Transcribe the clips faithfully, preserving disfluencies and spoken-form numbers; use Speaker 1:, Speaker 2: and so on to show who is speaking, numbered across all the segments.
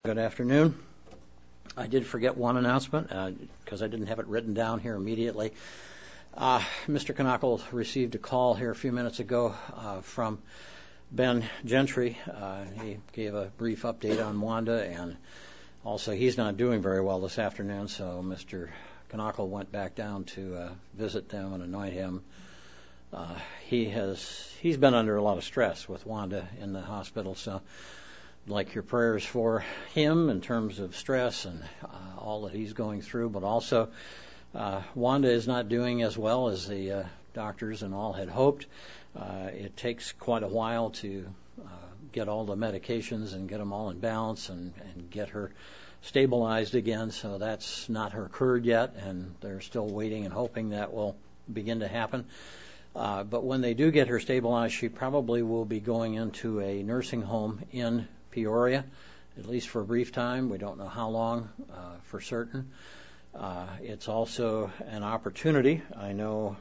Speaker 1: Good afternoon. I did forget one announcement because uh, I didn't have it written down here immediately. Uh, Mister Knockle received a call here a few minutes ago uh, from Ben Gentry. Uh, he gave a brief update on Wanda, and also he's not doing very well this afternoon, so Mister Knockle went back down to uh, visit them and anoint him. Uh, he has he's been under a lot of stress with Wanda in the hospital, so I'd like your prayers for him in terms of stress and uh, all that he's going through, but also uh, Wanda is not doing as well as the uh, doctors and all had hoped. Uh, it takes quite a while to uh, get all the medications and get them all in balance and, and get her stabilized again, so that's not occurred yet, and they're still waiting and hoping that will begin to happen. Uh, but when they do get her stabilized, she probably will be going into a nursing home in Peoria, at least for a brief time. We don't know how long uh, for certain. Uh, it's also an opportunity. I know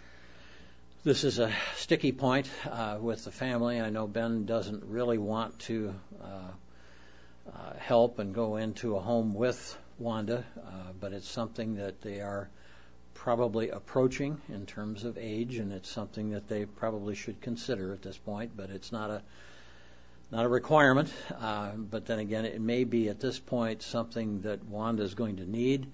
Speaker 1: this is a sticky point uh, with the family. I know Ben doesn't really want to uh, uh, help and go into a home with Wanda, uh, but it's something that they are probably approaching in terms of age, and it's something that they probably should consider at this point, but it's not a Not a requirement, uh, but then again, it may be at this point something that Wanda is going to need.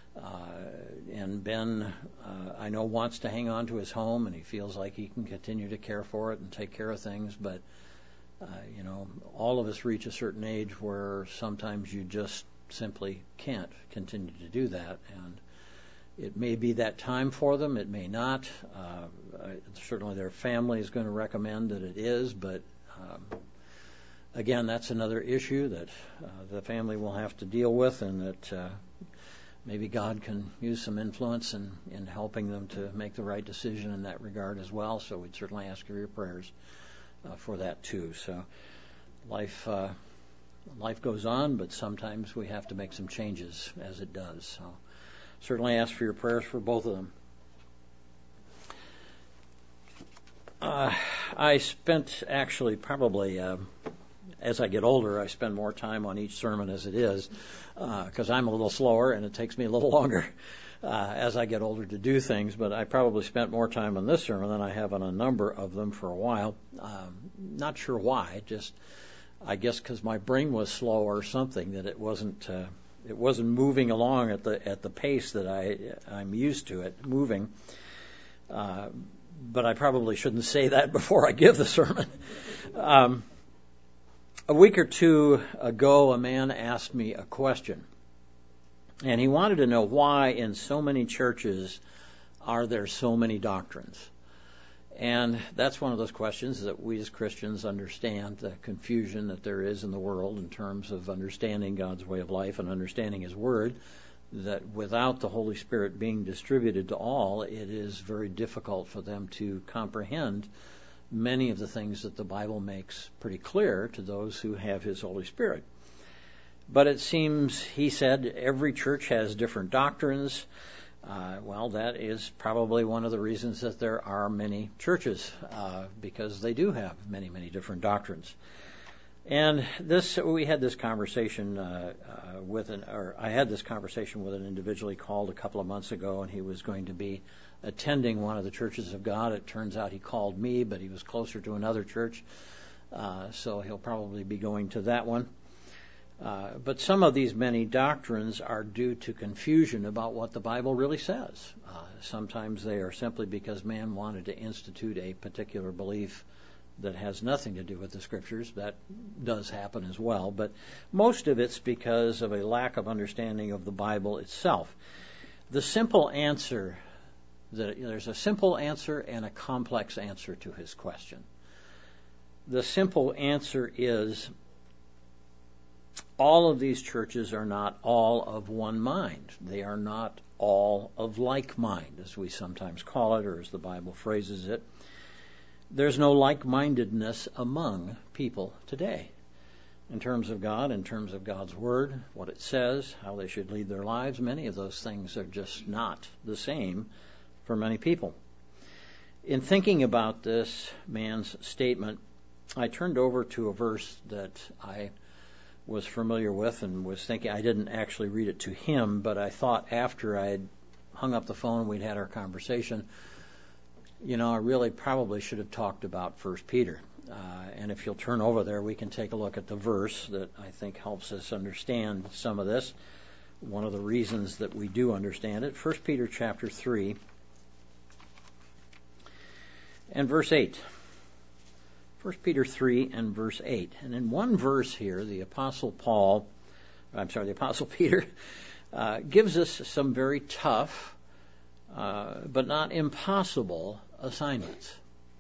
Speaker 1: Uh, and Ben, uh, I know, wants to hang on to his home, and he feels like he can continue to care for it and take care of things. But, uh, you know, all of us reach a certain age where sometimes you just simply can't continue to do that. And it may be that time for them. It may not. Uh, certainly their family is going to recommend that it is, but um, Again, that's another issue that uh, the family will have to deal with, and that uh, maybe God can use some influence in, in helping them to make the right decision in that regard as well. So we'd certainly ask for your prayers uh, for that too. So life uh, life goes on, but sometimes we have to make some changes as it does. So certainly ask for your prayers for both of them. Uh, I spent actually probably... Uh, As I get older, I spend more time on each sermon as it is, because uh, I'm a little slower and it takes me a little longer uh, as I get older to do things. But I probably spent more time on this sermon than I have on a number of them for a while. Um, not sure why. Just I guess because my brain was slow or something, that it wasn't uh, it wasn't moving along at the at the pace that I I'm used to it moving. Uh, but I probably shouldn't say that before I give the sermon. Um, A week or two ago, a man asked me a question, and he wanted to know why in so many churches are there so many doctrines. And that's one of those questions that we as Christians understand the confusion that there is in the world in terms of understanding God's way of life and understanding His Word, that without the Holy Spirit being distributed to all, it is very difficult for them to comprehend many of the things that the Bible makes pretty clear to those who have His Holy Spirit. But it seems, he said, every church has different doctrines. Uh, well, that is probably one of the reasons that there are many churches, uh, because they do have many, many different doctrines. And this, we had this conversation uh, uh, with an, or I had this conversation with an individual he called a couple of months ago, and he was going to be attending one of the churches of God. It turns out he called me, but he was closer to another church, uh, so he'll probably be going to that one. Uh, but some of these many doctrines are due to confusion about what the Bible really says. Uh, sometimes they are simply because man wanted to institute a particular belief that has nothing to do with the Scriptures. That does happen as well, but most of it's because of a lack of understanding of the Bible itself. The simple answer That there's a simple answer and a complex answer to his question. The simple answer is all of these churches are not all of one mind. They are not all of like mind, as we sometimes call it, or as the Bible phrases it. There's no like-mindedness among people today in terms of God, in terms of God's Word, what it says, how they should lead their lives. Many of those things are just not the same for many people. In thinking about this man's statement, I turned over to a verse that I was familiar with and was thinking. I didn't actually read it to him, but I thought after I had hung up the phone, we'd had our conversation, you know, I really probably should have talked about First Peter. Uh, and if you'll turn over there, we can take a look at the verse that I think helps us understand some of this. One of the reasons that we do understand it, First Peter chapter three and verse eight. First Peter three and verse eight. And in one verse here, the Apostle Paul, I'm sorry, the Apostle Peter, uh, gives us some very tough, uh, but not impossible assignments.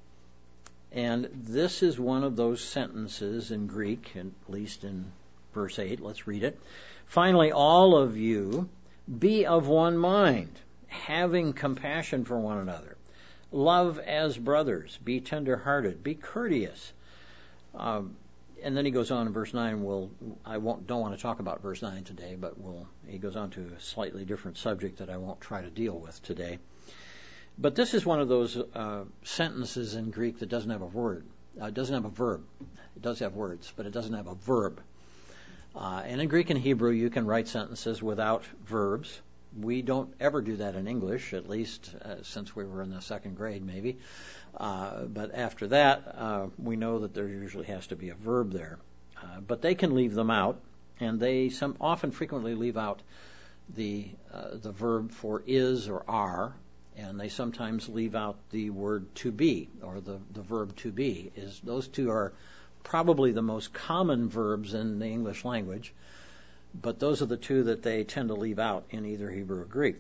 Speaker 1: And this is one of those sentences in Greek, at least in verse eight. Let's read it. Finally, all of you be of one mind, having compassion for one another. Love as brothers. Be tender-hearted. Be courteous. Um, and then he goes on in verse nine. We'll, I won't, don't want to talk about verse nine today, but we'll, he goes on to a slightly different subject that I won't try to deal with today. But this is one of those uh, sentences in Greek that doesn't have a word. Uh, it doesn't have a verb. It does have words, but it doesn't have a verb. Uh, and in Greek and Hebrew, you can write sentences without verbs. We don't ever do that in English, at least uh, since we were in the second grade, maybe. Uh, but after that, uh, we know that there usually has to be a verb there. Uh, but they can leave them out, and they some often frequently leave out the uh, the verb for is or are. And they sometimes leave out the word to be, or the, the verb to be. Is those two are probably the most common verbs in the English language, but those are the two that they tend to leave out in either Hebrew or Greek.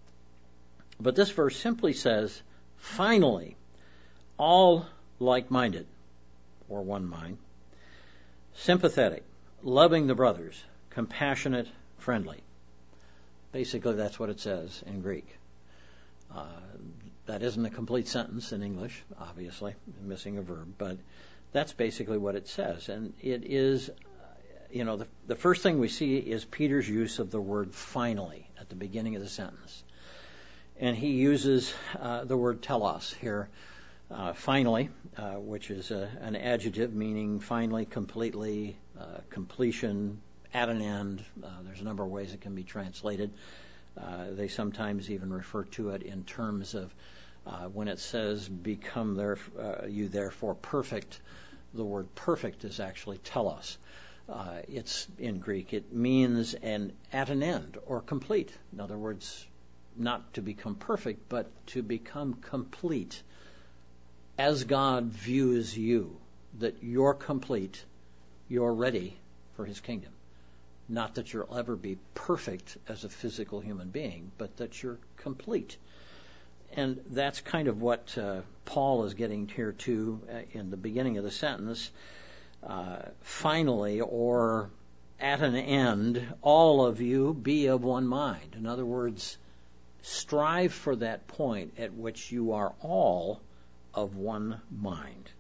Speaker 1: But this verse simply says, finally, all like-minded, or one mind, sympathetic, loving the brothers, compassionate, friendly. Basically, that's what it says in Greek. Uh, that isn't a complete sentence in English, obviously, missing a verb, but that's basically what it says. And it is, you know, the, the first thing we see is Peter's use of the word finally at the beginning of the sentence. And he uses uh, the word telos here, uh, finally, uh, which is a, an adjective meaning finally, completely, uh, completion, at an end. Uh, there's a number of ways it can be translated. Uh, they sometimes even refer to it in terms of uh, when it says, become there, uh, you therefore perfect, the word perfect is actually telos. Uh, it's in Greek. It means an at an end or complete. In other words, not to become perfect, but to become complete as God views you, that you're complete, you're ready for his kingdom. Not that you'll ever be perfect as a physical human being, but that you're complete. And that's kind of what uh, Paul is getting here to uh, in the beginning of the sentence. Uh, finally, or at an end, all of you be of one mind. In other words, strive for that point at which you are all of one mind.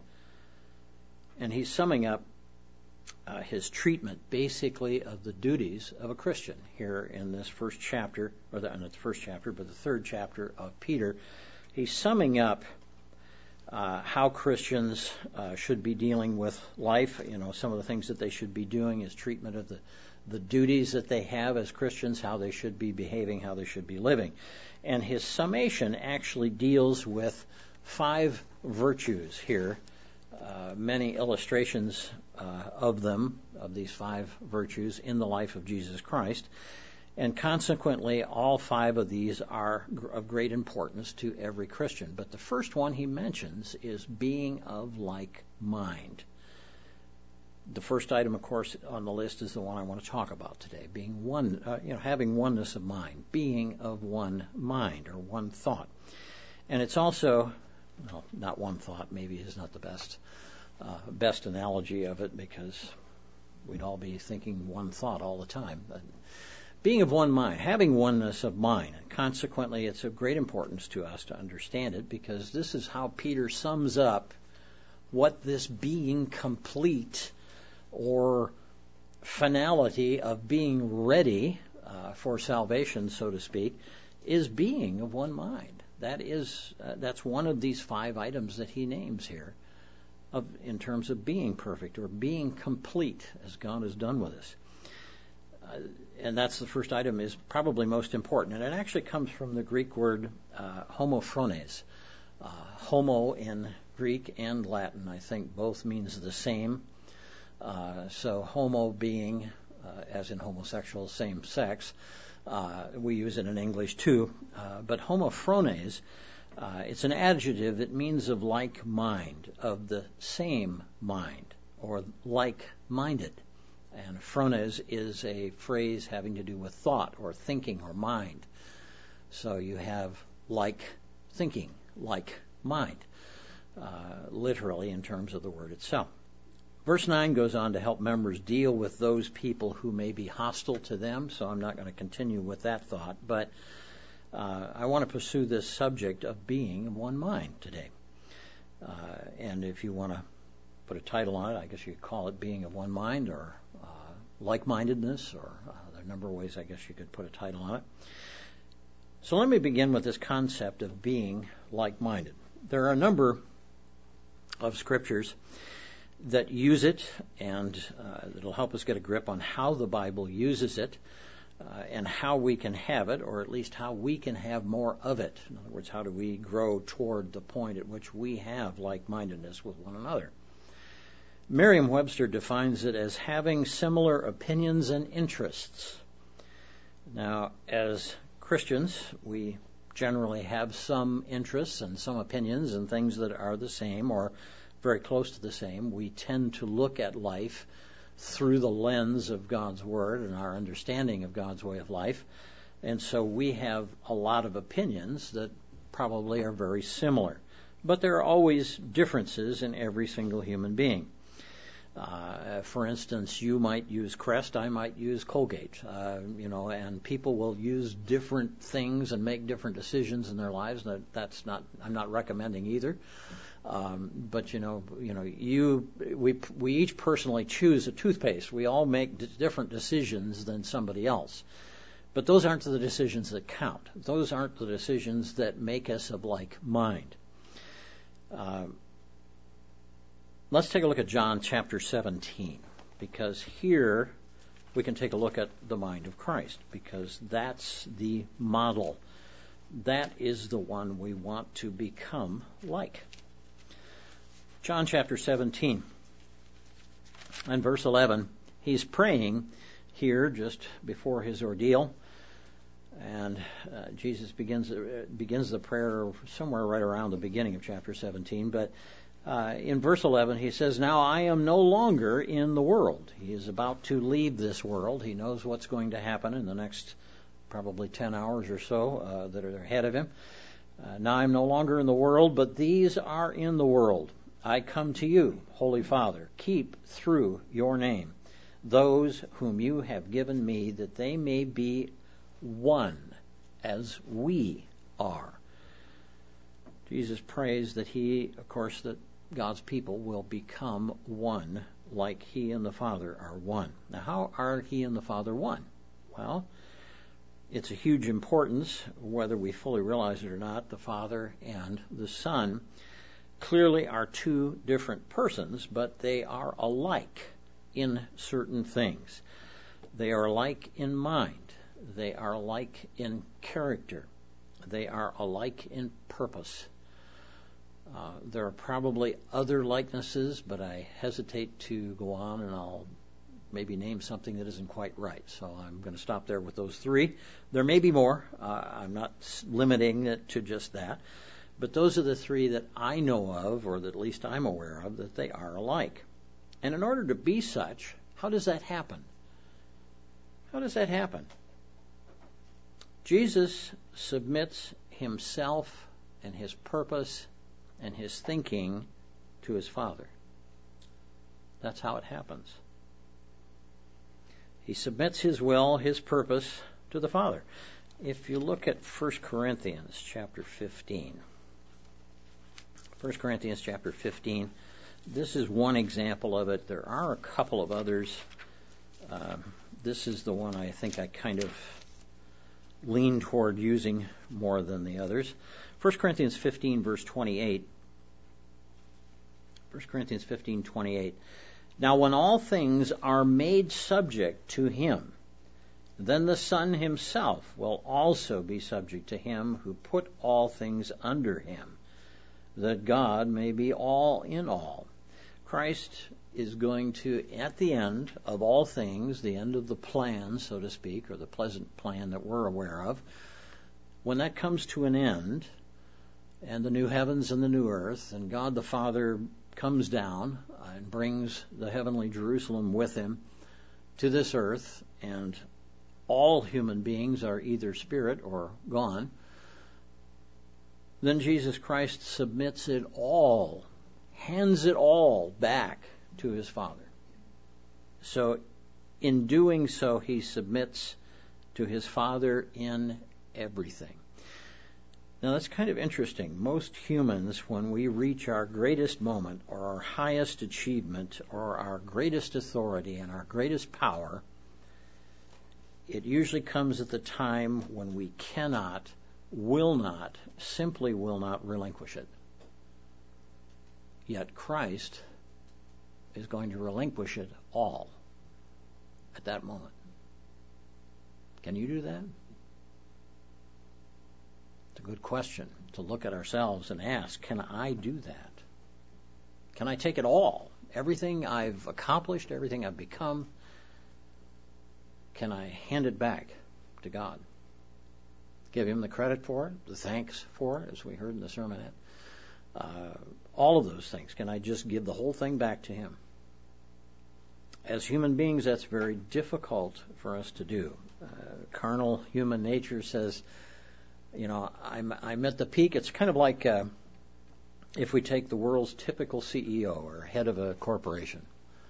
Speaker 1: And he's summing up Uh, his treatment, basically, of the duties of a Christian here in this first chapter, or the, not the first chapter, but the third chapter of Peter. He's summing up uh, how Christians uh, should be dealing with life. You know, some of the things that they should be doing, his treatment of the, the duties that they have as Christians, how they should be behaving, how they should be living. And his summation actually deals with five virtues here. Uh, many illustrations uh, of them, of these five virtues, in the life of Jesus Christ. And consequently, all five of these are of great importance to every Christian. But the first one he mentions is being of like mind. The first item, of course, on the list is the one I want to talk about today, being one, uh, you know, having oneness of mind, being of one mind or one thought. And it's also, well, not one thought, maybe is not the best uh, best analogy of it, because we'd all be thinking one thought all the time. But being of one mind, having oneness of mind, and consequently it's of great importance to us to understand it, because this is how Peter sums up what this being complete or finality of being ready uh, for salvation, so to speak, is being of one mind. That is, uh, that's one of these five items that he names here. of in terms of being perfect or being complete as God has done with us. Uh, and that's the first item, is probably most important. And it actually comes from the Greek word uh, homophrones. Uh, homo in Greek and Latin, I think, both means the same. Uh, so homo being, uh, as in homosexual, same sex. Uh, we use it in English too. Uh, but homophrones, uh, it's an adjective that means of like mind, of the same mind, or like-minded. And phrones is a phrase having to do with thought or thinking or mind. So you have like thinking, like mind, uh, literally in terms of the word itself. Verse nine goes on to help members deal with those people who may be hostile to them, so I'm not going to continue with that thought, but uh, I want to pursue this subject of being of one mind today. Uh, and if you want to put a title on it, I guess you could call it Being of One Mind, or uh, Like-Mindedness, or uh, there are a number of ways I guess you could put a title on it. So let me begin with this concept of being like-minded. There are a number of scriptures that use it, and uh, it'll help us get a grip on how the Bible uses it, uh, and how we can have it, or at least how we can have more of it. In other words, how do we grow toward the point at which we have like-mindedness with one another? Merriam-Webster defines it as having similar opinions and interests. Now, as Christians, we generally have some interests and some opinions and things that are the same or very close to the same. We tend to look at life through the lens of God's Word and our understanding of God's way of life. And so we have a lot of opinions that probably are very similar. But there are always differences in every single human being. Uh, for instance, you might use Crest, I might use Colgate, uh, you know, and people will use different things and make different decisions in their lives. And that's not, I'm not recommending either. Um, but you know, you know, you, we, we each personally choose a toothpaste. We all make d- different decisions than somebody else. But those aren't the decisions that count. Those aren't the decisions that make us of like mind. Uh, Let's take a look at John chapter seventeen, because here we can take a look at the mind of Christ, because that's the model. That is the one we want to become like. John chapter seventeen and verse eleven, he's praying here just before his ordeal, and uh, Jesus begins, uh, begins the prayer somewhere right around the beginning of chapter seventeen, but Uh, in verse eleven, he says, "Now I am no longer in the world." He is about to leave this world. He knows what's going to happen in the next probably ten hours or so uh, that are ahead of him. Uh, "now I am no longer in the world, but these are in the world. I come to you, Holy Father. Keep through your name those whom you have given me, that they may be one as we are." Jesus prays that he, of course, that God's people will become one, like he and the Father are one. Now, how are he and the Father one? Well, it's a huge importance, whether we fully realize it or not. The Father and the Son clearly are two different persons, but they are alike in certain things. They are alike in mind. They are alike in character. They are alike in purpose. Uh, there are probably other likenesses, but I hesitate to go on, and I'll maybe name something that isn't quite right. So I'm going to stop there with those three. There may be more. Uh, I'm not limiting it to just that. But those are the three that I know of, or that at least I'm aware of, that they are alike. And in order to be such, how does that happen? How does that happen? Jesus submits himself and his purpose and his thinking to his Father. That's how it happens. He submits his will, his purpose to the Father. If you look at First Corinthians chapter fifteen, First Corinthians chapter fifteen, this is one example of it. There are a couple of others. Um, this is the one I think I kind of lean toward using more than the others. First Corinthians fifteen, verse twenty-eight. First Corinthians fifteen twenty-eight. Now when all things are made subject to him, then the Son himself will also be subject to him who put all things under him, that God may be all in all. Christ is going to, at the end of all things, the end of the plan, so to speak, or the pleasant plan that we're aware of, when that comes to an end, and the new heavens and the new earth, and God the Father comes down and brings the heavenly Jerusalem with him to this earth, and all human beings are either spirit or gone, then Jesus Christ submits it all, hands it all back to his Father. So in doing so, he submits to his Father in everything. Now that's kind of interesting. Most humans, when we reach our greatest moment or our highest achievement or our greatest authority and our greatest power, it usually comes at the time when we cannot, will not, simply will not relinquish it. Yet Christ is going to relinquish it all at that moment. Can you do that? It's a good question to look at ourselves and ask, can I do that? Can I take it all? Everything I've accomplished, everything I've become, can I hand it back to God? Give him the credit for it, the thanks for it, as we heard in the sermonette. Uh, all of those things. Can I just give the whole thing back to him? As human beings, that's very difficult for us to do. Uh, carnal human nature says, you know, I'm, I'm at the peak. It's kind of like uh, if we take the world's typical C E O or head of a corporation,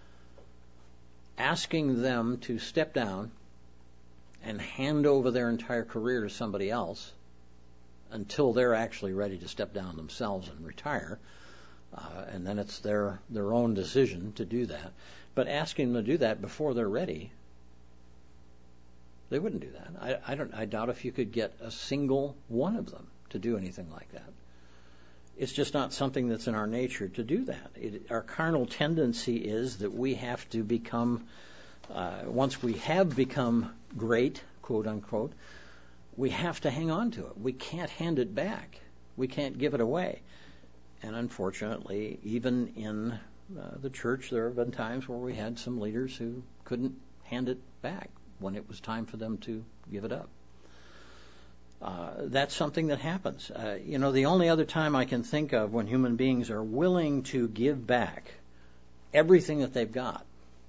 Speaker 1: asking them to step down and hand over their entire career to somebody else until they're actually ready to step down themselves and retire. Uh, and then it's their, their own decision to do that. But asking them to do that before they're ready, they wouldn't do that. I, I don't. I doubt if you could get a single one of them to do anything like that. It's just not something that's in our nature to do that. It, our carnal tendency is that we have to become, uh, once we have become great, quote unquote, we have to hang on to it. We can't hand it back. We can't give it away. And unfortunately, even in uh, the church, there have been times where we had some leaders who couldn't hand it back when it was time for them to give it up. Uh, that's something that happens. Uh, you know, the only other time I can think of when human beings are willing to give back everything that they've got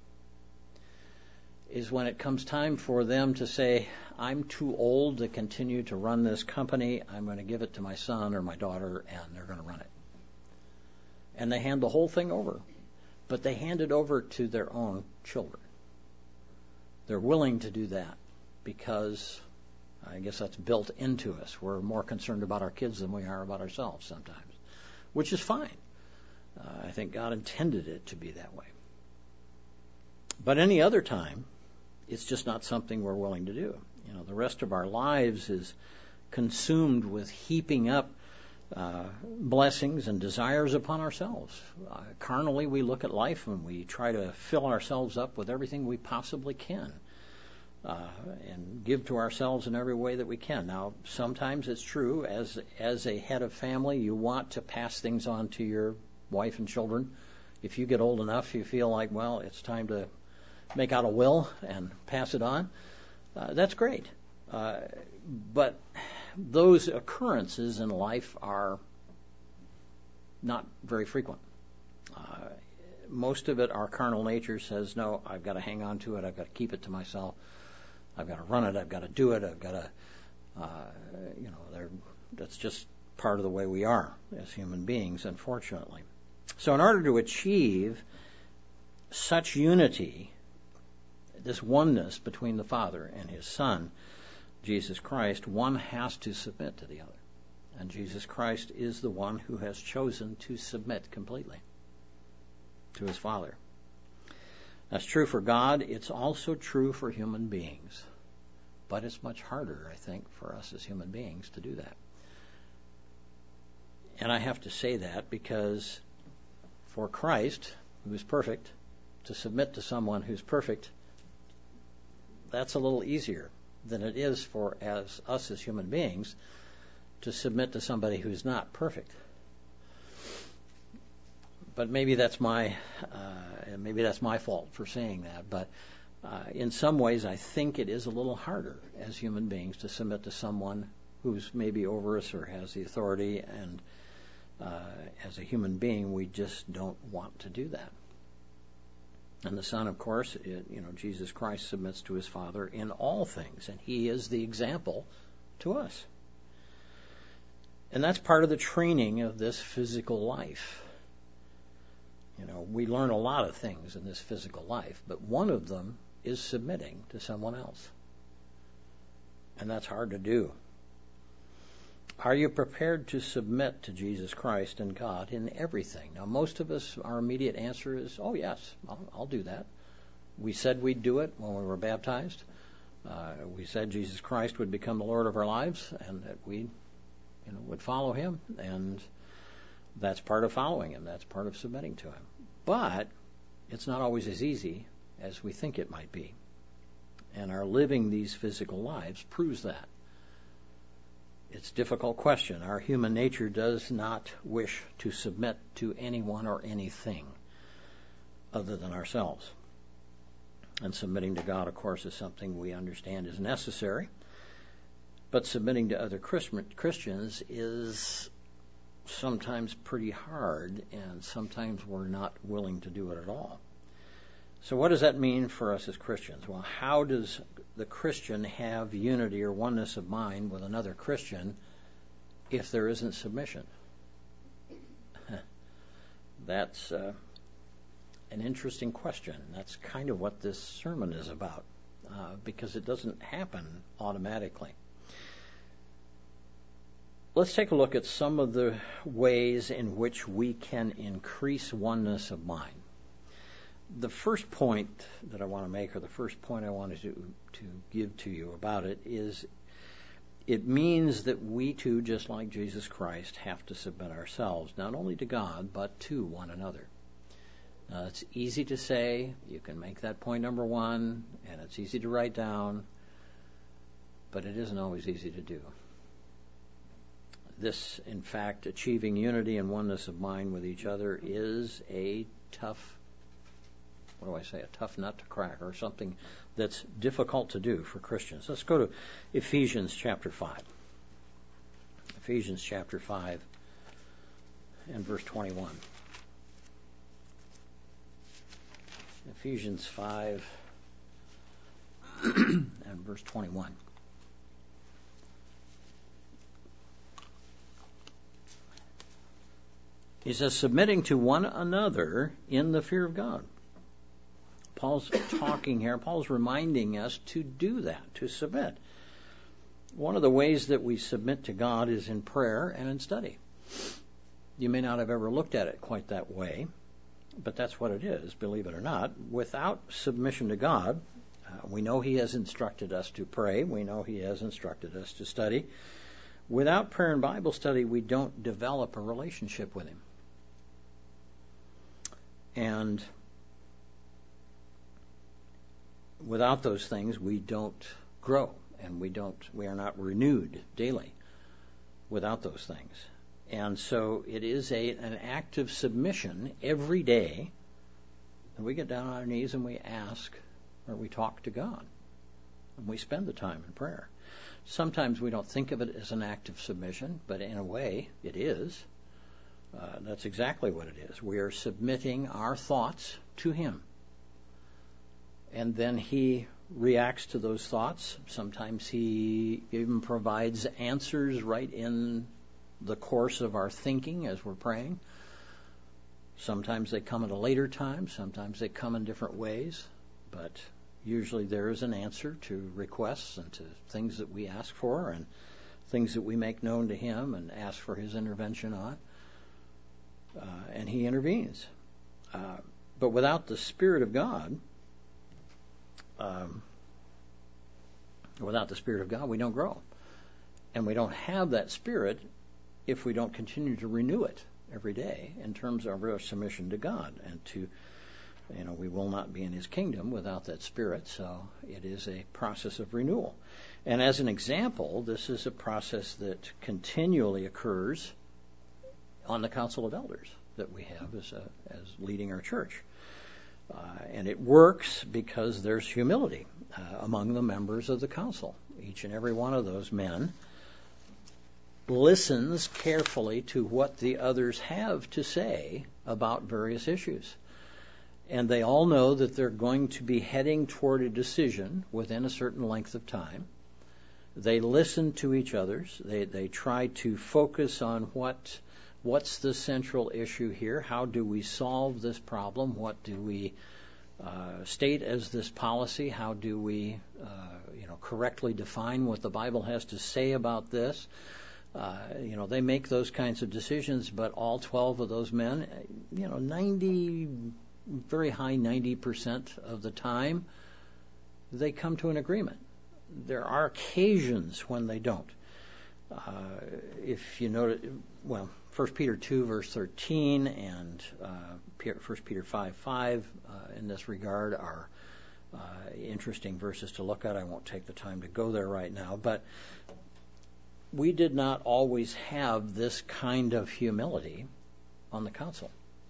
Speaker 1: is when it comes time for them to say, I'm too old to continue to run this company. I'm going to give it to my son or my daughter, and they're going to run it. And they hand the whole thing over. But they hand it over to their own children. They're willing to do that because I guess that's built into us. We're more concerned about our kids than we are about ourselves sometimes, which is fine. Uh, I think God intended it to be that way. But any other time, it's just not something we're willing to do. You know, the rest of our lives is consumed with heaping up uh, blessings and desires upon ourselves. Uh, carnally, we look at life and we try to fill ourselves up with everything we possibly can uh, and give to ourselves in every way that we can. Now, sometimes it's true, as as a head of family, you want to pass things on to your wife and children. If you get old enough, you feel like, well, it's time to make out a will and pass it on. Uh, that's great. Uh, but those occurrences in life are not very frequent. Uh, most of it, our carnal nature says, no, I've got to hang on to it. I've got to keep it to myself. I've got to run it. I've got to do it. I've got to, uh, you know, that's just part of the way we are as human beings, unfortunately. So in order to achieve such unity, this oneness between the Father and his Son, Jesus Christ, one has to submit to the other. And Jesus Christ is the one who has chosen to submit completely to his Father. That's true for God. It's also true for human beings. But it's much harder, I think, for us as human beings to do that. And I have to say that because for Christ, who is perfect, to submit to someone who's perfect, that's a little easier than it is for as us as human beings to submit to somebody who's not perfect. But maybe that's my uh, maybe that's my fault for saying that. But uh, in some ways, I think it is a little harder as human beings to submit to someone who's maybe over us or has the authority. And uh, as a human being, we just don't want to do that. And the Son, of course, it, you know, Jesus Christ submits to his Father in all things, and he is the example to us. And that's part of the training of this physical life. You know, we learn a lot of things in this physical life, but one of them is submitting to someone else. And that's hard to do. Are you prepared to submit to Jesus Christ and God in everything? Now, most of us, our immediate answer is, oh, yes, I'll, I'll do that. We said we'd do it when we were baptized. Uh, we said Jesus Christ would become the Lord of our lives and that we, you know, would follow him. And that's part of following him. That's part of submitting to him. But it's not always as easy as we think it might be. And our living these physical lives proves that. It's a difficult question. Our human nature does not wish to submit to anyone or anything other than ourselves. And submitting to God, of course, is something we understand is necessary. But submitting to other Christians is sometimes pretty hard, and sometimes we're not willing to do it at all. So what does that mean for us as Christians? Well, how does the Christian have unity or oneness of mind with another Christian if there isn't submission? That's uh, an interesting question. That's kind of what this sermon is about, uh, because it doesn't happen automatically. Let's take a look at some of the ways in which we can increase oneness of mind. The first point that I want to make, or the first point I wanted to, to give to you about it, is it means that we too, just like Jesus Christ, have to submit ourselves, not only to God, but to one another. Now, it's easy to say, you can make that point number one, and it's easy to write down, but it isn't always easy to do. This, in fact, achieving unity and oneness of mind with each other is a tough What do I say, a tough nut to crack, or something that's difficult to do for Christians. Let's go to Ephesians chapter five. Ephesians chapter five and verse twenty-one. Ephesians five and verse twenty-one. He says, submitting to one another in the fear of God. Paul's talking here, Paul's reminding us to do that, to submit. One of the ways that we submit to God is in prayer and in study. You may not have ever looked at it quite that way, but that's what it is, believe it or not. Without submission to God, uh, we know he has instructed us to pray. We know he has instructed us to study. Without prayer and Bible study, we don't develop a relationship with him. And without those things, we don't grow, and we don't. We are not renewed daily without those things. And so it is a an active submission every day that we get down on our knees and we ask, or we talk to God, and we spend the time in prayer. Sometimes we don't think of it as an act of submission, but in a way it is. Uh, that's exactly what it is. We are submitting our thoughts to him. And then he reacts to those thoughts. Sometimes he even provides answers right in the course of our thinking as we're praying. Sometimes they come at a later time. Sometimes they come in different ways. But usually there is an answer to requests and to things that we ask for and things that we make known to him and ask for his intervention on. Uh, and he intervenes. Uh, but without the Spirit of God, Um, without the Spirit of God, we don't grow. And we don't have that Spirit if we don't continue to renew it every day in terms of our submission to God and to, you know, we will not be in his kingdom without that Spirit, so it is a process of renewal. And as an example, this is a process that continually occurs on the Council of Elders that we have as, a, as leading our church. Uh, and it works because there's humility uh, among the members of the council. Each and every one of those men listens carefully to what the others have to say about various issues. And they all know that they're going to be heading toward a decision within a certain length of time. They listen to each other's. They, they try to focus on what what's the central issue here. How do we solve this problem? What do we uh, state as this policy? How do we uh, you know, correctly define what the Bible has to say about this? Uh, you know, they make those kinds of decisions, but all twelve of those men, you know, ninety, very high ninety percent of the time, they come to an agreement. There are occasions when they don't. Uh, if you notice, well, First Peter two, verse thirteen, and uh, First Peter five, five uh, in this regard are uh, interesting verses to look at. I won't take the time to go there right now, but we did not always have this kind of humility on the council.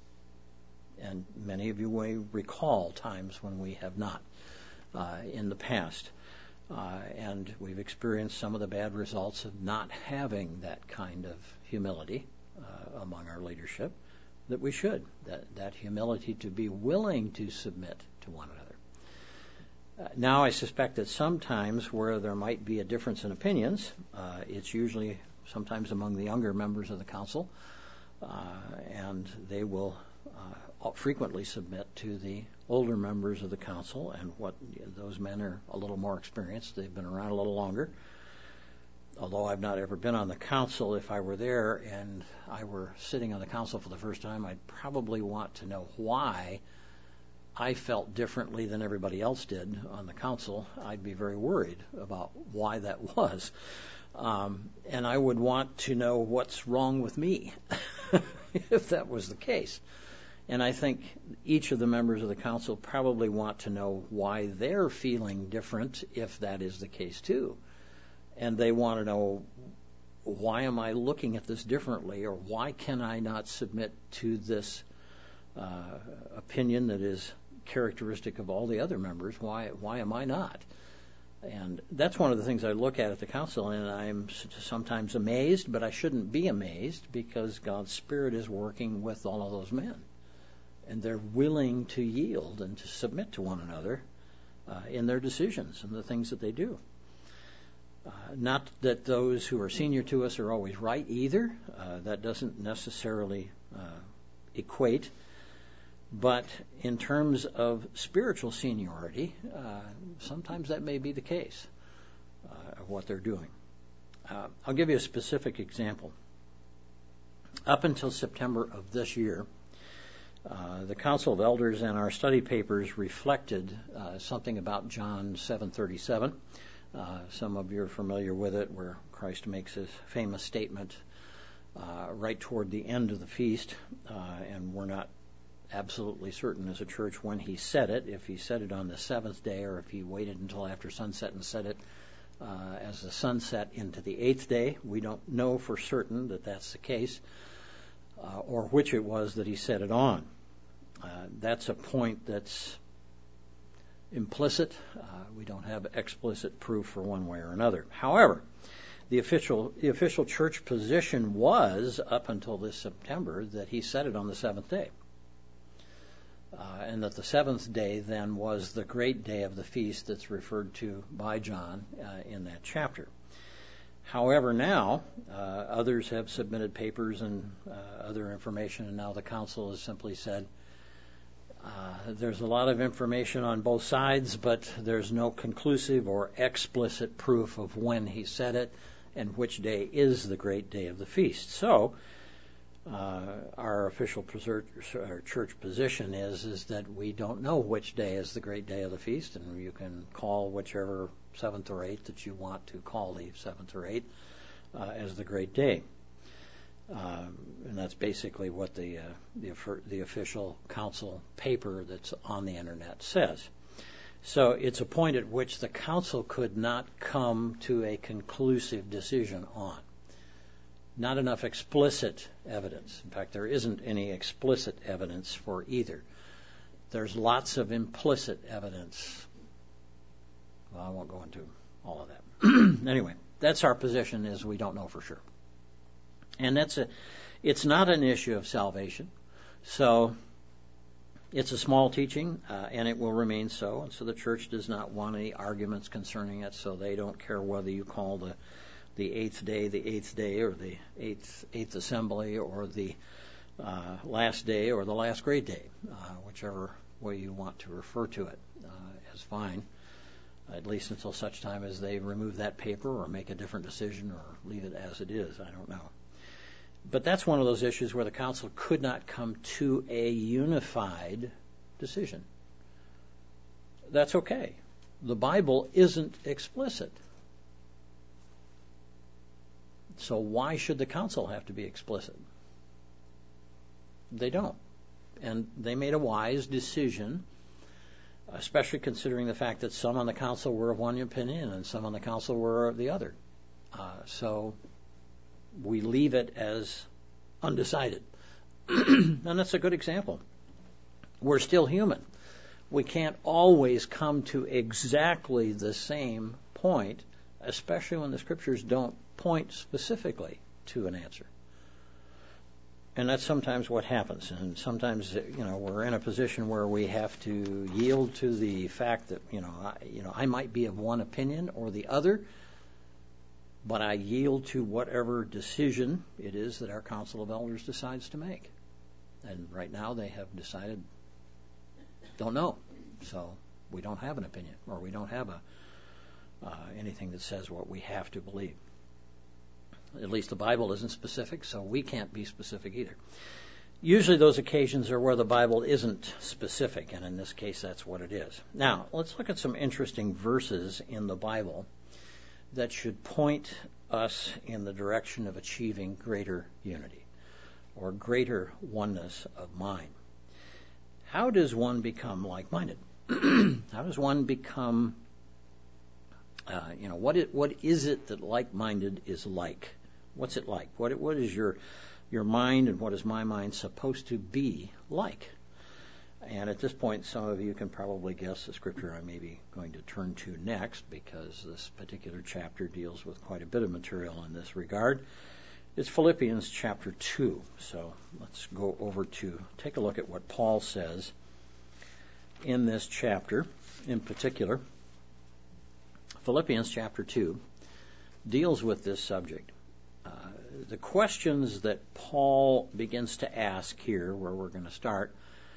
Speaker 1: And many of you may recall times when we have not uh, in the past. Uh, and we've experienced some of the bad results of not having that kind of humility uh, among our leadership that we should. That, that humility to be willing to submit to one another. Uh, now, I suspect that sometimes where there might be a difference in opinions, uh, it's usually sometimes among the younger members of the council, uh, and they will uh, frequently submit to the older members of the council, and what those men are a little more experienced. They've been around a little longer. Although I've not ever been on the council, if I were there and I were sitting on the council for the first time, I'd probably want to know why I felt differently than everybody else did on the council. I'd be very worried about why that was. Um, and I would want to know what's wrong with me if that was the case. And I think each of the members of the council probably want to know why they're feeling different if that is the case too. And they want to know, why am I looking at this differently, or why can I not submit to this uh, opinion that is characteristic of all the other members? Why why am I not? And that's one of the things I look at at the council, and I'm sometimes amazed, but I shouldn't be amazed because God's Spirit is working with all of those men. And they're willing to yield and to submit to one another uh, in their decisions and the things that they do. Uh, not that those who are senior to us are always right either. Uh, that doesn't necessarily uh, equate. But in terms of spiritual seniority, uh, sometimes that may be the case uh, of what they're doing. Uh, I'll give you a specific example. Up until September of this year, uh, the Council of Elders and our study papers reflected uh, something about John seven thirty-seven. Uh, some of you are familiar with it, where Christ makes his famous statement uh, right toward the end of the feast, uh, and we're not absolutely certain as a church when he said it, if he said it on the seventh day or if he waited until after sunset and said it uh, as the sunset into the eighth day. We don't know for certain that that's the case, uh, or which it was that he said it on. Uh, that's a point that's implicit. Uh, we don't have explicit proof for one way or another. However, the official the official church position was, up until this September, that he said it on the seventh day. Uh, and that the seventh day then was the great day of the feast that's referred to by John uh, in that chapter. However, now uh, others have submitted papers and uh, other information, and now the council has simply said uh, there's a lot of information on both sides, but there's no conclusive or explicit proof of when he said it and which day is the great day of the feast. So Uh, our official our church position is is that we don't know which day is the great day of the feast, and you can call whichever seventh or eighth that you want to call the seventh or eighth uh, as the great day. Um, and that's basically what the, uh, the the official council paper that's on the internet says. So it's a point at which the council could not come to a conclusive decision on. Not enough explicit evidence. In fact, there isn't any explicit evidence for either. There's lots of implicit evidence. Well, I won't go into all of that. Anyway, that's our position, is we don't know for sure. And that's a, it's not an issue of salvation. So it's a small teaching, uh, and it will remain so. And so the church does not want any arguments concerning it, so they don't care whether you call the the eighth day the eighth day, or the eighth eighth assembly, or the uh, last day, or the last great day. Uh, whichever way you want to refer to it uh, is fine, at least until such time as they remove that paper or make a different decision or leave it as it is. I don't know. But that's one of those issues where the council could not come to a unified decision. That's okay. The Bible isn't explicit. So why should the council have to be explicit? They don't. And they made a wise decision, especially considering the fact that some on the council were of one opinion and some on the council were of the other. Uh, so we leave it as undecided. And that's a good example. We're still human. We can't always come to exactly the same point, especially when the scriptures don't point specifically to an answer. And that's sometimes what happens. And sometimes, you know, we're in a position where we have to yield to the fact that, you know, I, you know, I might be of one opinion or the other, but I yield to whatever decision it is that our Council of Elders decides to make. And right now they have decided, don't know. So we don't have an opinion, or we don't have a uh, anything that says what we have to believe. At least the Bible isn't specific, so we can't be specific either. Usually those occasions are where the Bible isn't specific, and in this case that's what it is. Now, let's look at some interesting verses in the Bible that should point us in the direction of achieving greater unity or greater oneness of mind. How does one become like-minded? How does one become, uh, you know, what it, what is it that like-minded is like? What's it like? What what is your your mind, and what is my mind supposed to be like? And at this point, some of you can probably guess the scripture I may be going to turn to next, because this particular chapter deals with quite a bit of material in this regard. It's Philippians chapter two. So let's go over to take a look at what Paul says in this chapter in particular. Philippians chapter two deals with this subject. Uh, the questions that Paul begins to ask here, where we're going to start,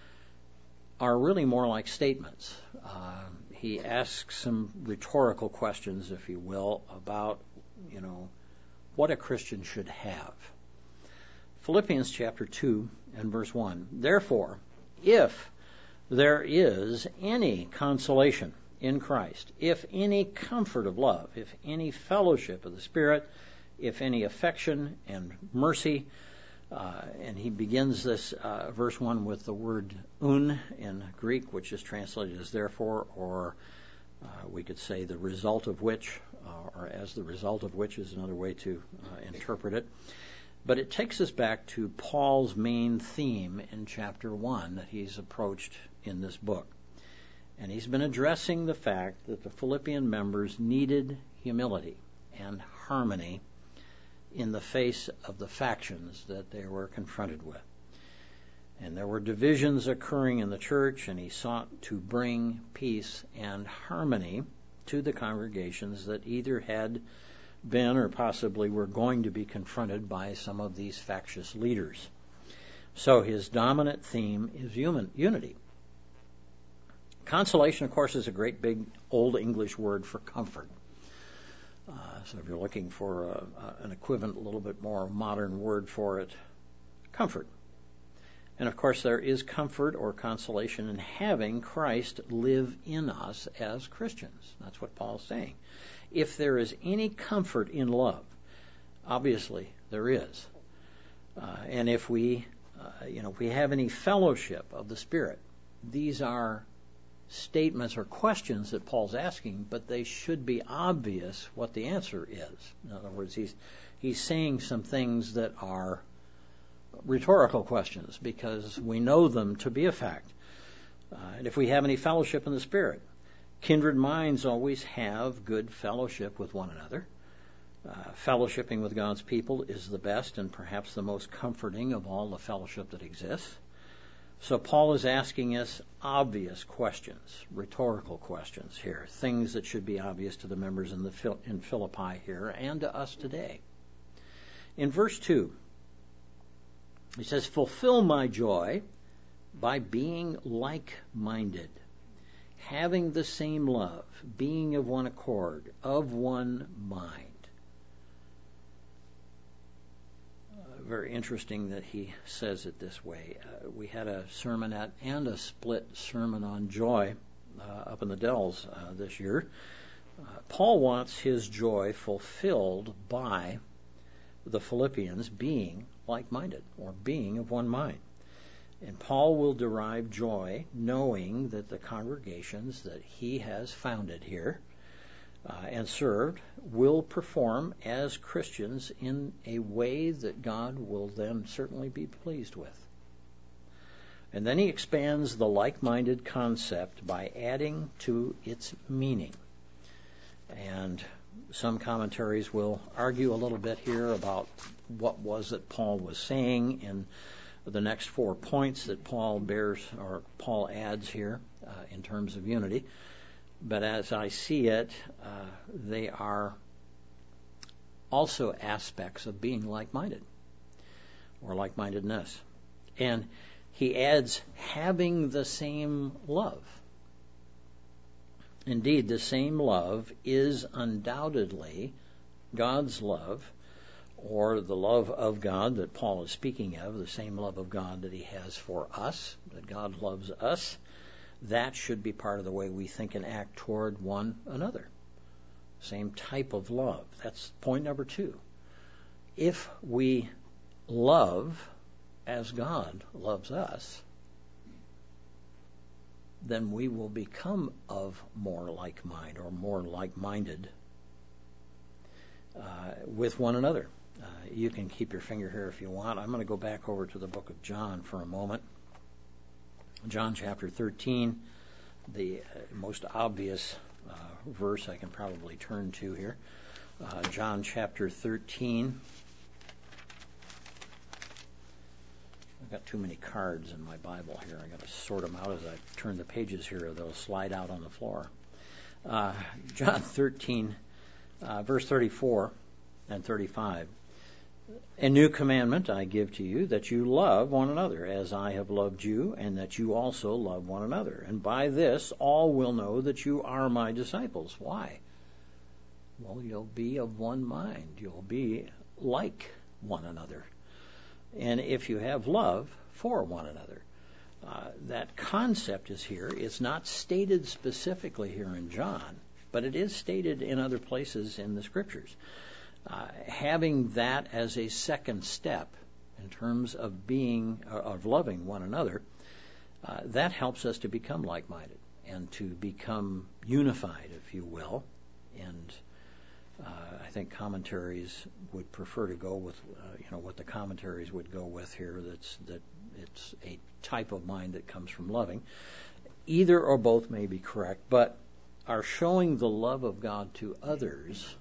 Speaker 1: are really more like statements. Uh, he asks some rhetorical questions, if you will, about, you know, what a Christian should have. Philippians chapter two and verse one. Therefore, if there is any consolation in Christ, if any comfort of love, if any fellowship of the Spirit, if any affection and mercy, uh, and he begins this uh, verse one with the word un in Greek, which is translated as therefore, or uh, we could say the result of which, uh, or as the result of which is another way to uh, interpret it. But it takes us back to Paul's main theme in chapter one that he's approached in this book. And he's been addressing the fact that the Philippian members needed humility and harmony in the face of the factions that they were confronted with. And there were divisions occurring in the church, and he sought to bring peace and harmony to the congregations that either had been or possibly were going to be confronted by some of these factious leaders. So his dominant theme is human unity. Consolation, of course, is a great big old English word for comfort. Uh, so if you're looking for a, a, an equivalent, a little bit more modern word for it, comfort. And of course there is comfort or consolation in having Christ live in us as Christians. That's what Paul's saying. If there is any comfort in love, obviously there is. Uh, and if we, uh, you know, if we have any fellowship of the Spirit, these are statements or questions that Paul's asking, but they should be obvious what the answer is. In other words, he's he's saying some things that are rhetorical questions because we know them to be a fact. Uh, and if we have any fellowship in the Spirit, kindred minds always have good fellowship with one another. Uh, fellowshipping with God's people is the best and perhaps the most comforting of all the fellowship that exists. So Paul is asking us obvious questions, rhetorical questions here, things that should be obvious to the members in, the, in Philippi here and to us today. In verse two, he says, fulfill my joy by being like-minded, having the same love, being of one accord, of one mind. Very interesting that he says it this way. Uh, we had a sermonette and a split sermon on joy uh, up in the Dells uh, this year. Uh, Paul wants his joy fulfilled by the Philippians being like-minded or being of one mind. And Paul will derive joy knowing that the congregations that he has founded here Uh, and served will perform as Christians in a way that God will then certainly be pleased with. And then he expands the like-minded concept by adding to its meaning. And some commentaries will argue a little bit here about what was it Paul was saying in the next four points that Paul bears or Paul adds here uh, in terms of unity. But as I see it, uh, they are also aspects of being like-minded or like-mindedness. And he adds having the same love. Indeed, the same love is undoubtedly God's love, or the love of God that Paul is speaking of, the same love of God that he has for us, that God loves us. That should be part of the way we think and act toward one another. Same type of love. That's point number two. If we love as God loves us, then we will become of more like mind or more like-minded uh, with one another. Uh, you can keep your finger here if you want. I'm going to go back over to the book of John for a moment. John chapter thirteen, the uh, most obvious uh, verse I can probably turn to here. Uh, John chapter thirteen. I've got too many cards in my Bible here. I've got to sort them out as I turn the pages here, or they'll slide out on the floor. Uh, John thirteen, uh, verse thirty-four and thirty-five. A new commandment I give to you, that you love one another as I have loved you, and that you also love one another. And by this all will know that you are my disciples. Why? Well, you'll be of one mind. You'll be like one another. And if you have love for one another. Uh, that concept is here. It's not stated specifically here in John, but it is stated in other places in the Scriptures. Uh, having that as a second step in terms of being, uh, of loving one another, uh, that helps us to become like-minded and to become unified, if you will. And uh, I think commentaries would prefer to go with, uh, you know, what the commentaries would go with here. That's that it's a type of mind that comes from loving. Either or both may be correct, but are showing the love of God to others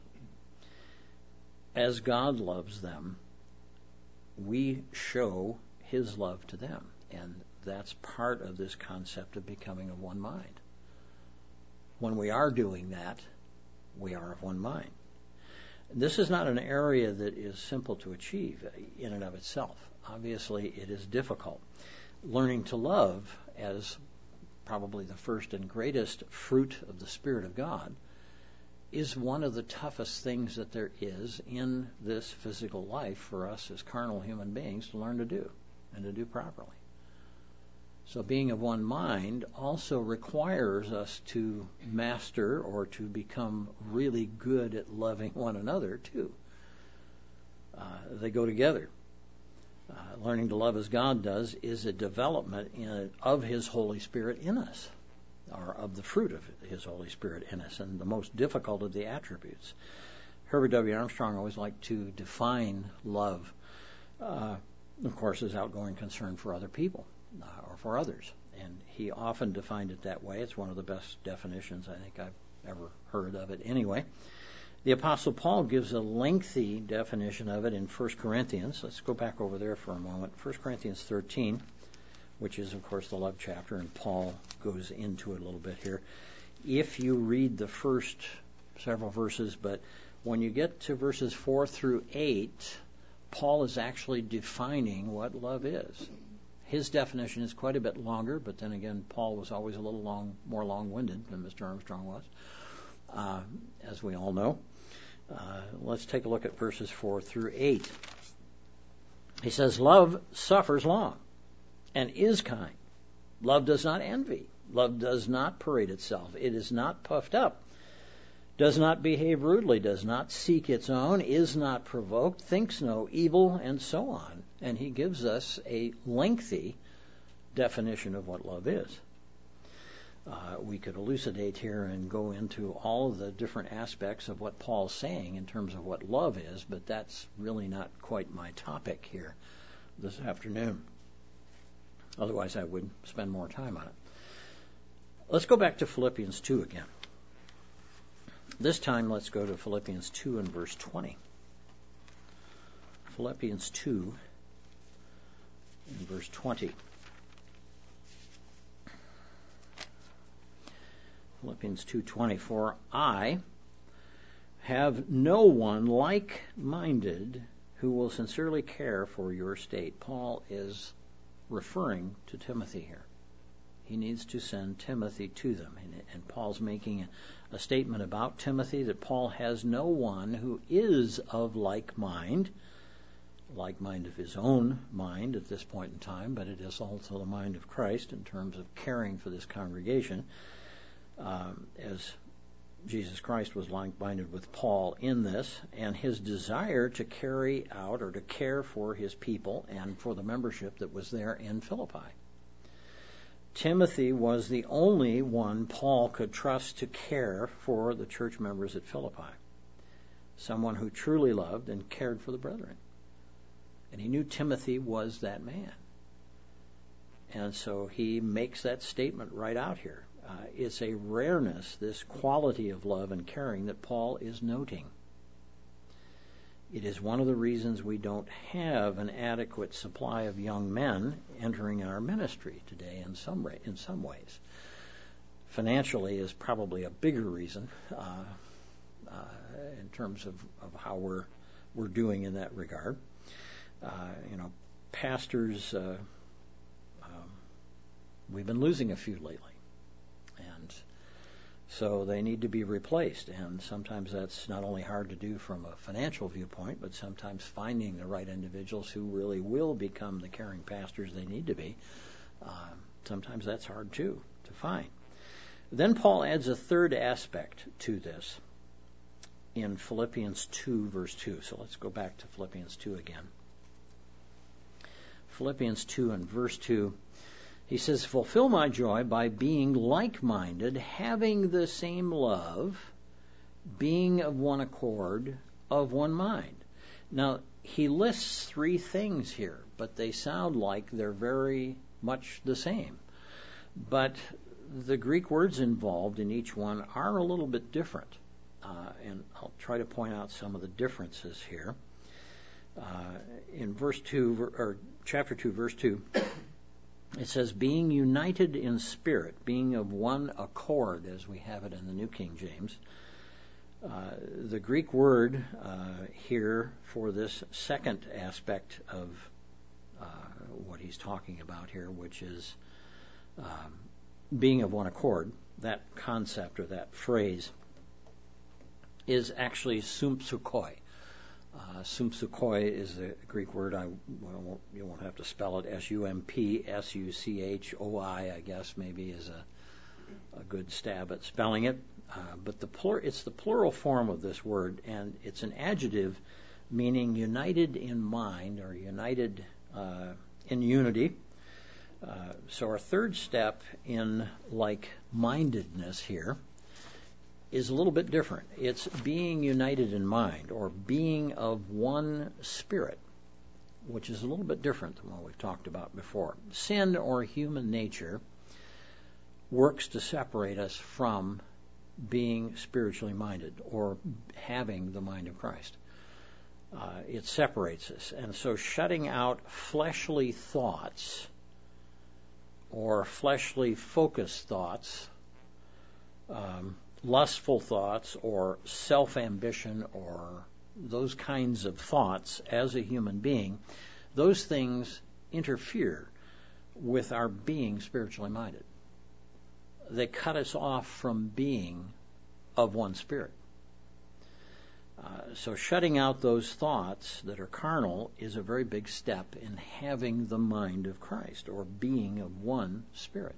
Speaker 1: as God loves them, we show his love to them. And that's part of this concept of becoming of one mind. When we are doing that, we are of one mind. This is not an area that is simple to achieve in and of itself. Obviously, it is difficult. Learning to love as probably the first and greatest fruit of the Spirit of God is one of the toughest things that there is in this physical life for us as carnal human beings to learn to do and to do properly. So being of one mind also requires us to master or to become really good at loving one another too. Uh, they go together. Uh, learning to love as God does is a development in, of His Holy Spirit in us, or of the fruit of His Holy Spirit in us, and the most difficult of the attributes. Herbert W. Armstrong always liked to define love, uh, of course, as outgoing concern for other people uh, or for others. And he often defined it that way. It's one of the best definitions I think I've ever heard of it anyway. The Apostle Paul gives a lengthy definition of it in First Corinthians. Let's go back over there for a moment. First Corinthians thirteen, which is, of course, the love chapter, and Paul goes into it a little bit here. If you read the first several verses, but when you get to verses four through eight, Paul is actually defining what love is. His definition is quite a bit longer, but then again, Paul was always a little long, more long-winded than Mister Armstrong was, uh, as we all know. Uh, let's take a look at verses four through eight. He says, "Love suffers long and is kind. Love does not envy. Love does not parade itself. It is not puffed up, does not behave rudely, does not seek its own, is not provoked, thinks no evil," and so on. And he gives us a lengthy definition of what love is. Uh, we could elucidate here and go into all of the different aspects of what Paul's saying in terms of what love is, but that's really not quite my topic here this afternoon. Otherwise, I would spend more time on it. Let's go back to Philippians two again. This time, let's go to Philippians two and verse twenty. Philippians two and verse twenty. Philippians two twenty, "For I have no one like-minded who will sincerely care for your state." Paul is referring to Timothy here. He needs to send Timothy to them. And, and Paul's making a, a statement about Timothy that Paul has no one who is of like mind, like mind of his own mind at this point in time, but it is also the mind of Christ in terms of caring for this congregation. Um, as Jesus Christ was like-minded with Paul in this, and his desire to carry out or to care for his people and for the membership that was there in Philippi. Timothy was the only one Paul could trust to care for the church members at Philippi, someone who truly loved and cared for the brethren. And he knew Timothy was that man. And so he makes that statement right out here. Uh, it's a rareness, this quality of love and caring that Paul is noting. It is one of the reasons we don't have an adequate supply of young men entering our ministry today in some, ra- in some ways. Financially is probably a bigger reason uh, uh, in terms of, of how we're, we're doing in that regard. Uh, you know, pastors, uh, um, we've been losing a few lately. And so they need to be replaced, and sometimes that's not only hard to do from a financial viewpoint, but sometimes finding the right individuals who really will become the caring pastors they need to be. Um, sometimes that's hard too to find. Then Paul adds a third aspect to this in Philippians two, verse two. So let's go back to Philippians two again. Philippians two and verse two. He says, "Fulfill my joy by being like-minded, having the same love, being of one accord, of one mind." Now, he lists three things here, but they sound like they're very much the same. But the Greek words involved in each one are a little bit different. Uh, and I'll try to point out some of the differences here. Uh, in verse two, or chapter two, verse two, it says, "Being united in spirit," being of one accord, as we have it in the New King James. Uh, the Greek word uh, here for this second aspect of uh, what he's talking about here, which is um, being of one accord, that concept or that phrase is actually sumpsukoi. Uh, sumpsukoi is a Greek word. I well, you won't have to spell it. S U M P S U C H O I, I guess maybe is a, a good stab at spelling it. Uh, but the plur- it's the plural form of this word, and it's an adjective meaning united in mind or united uh, in unity. Uh, so our third step in like-mindedness here is a little bit different. It's being united in mind, or being of one spirit, which is a little bit different than what we've talked about before. Sin, or human nature, works to separate us from being spiritually minded, or having the mind of Christ. Uh, it separates us. And so shutting out fleshly thoughts, or fleshly focused thoughts, um, lustful thoughts, or self-ambition, or those kinds of thoughts as a human being, those things interfere with our being spiritually minded. They cut us off from being of one spirit. Uh, so shutting out those thoughts that are carnal is a very big step in having the mind of Christ, or being of one spirit.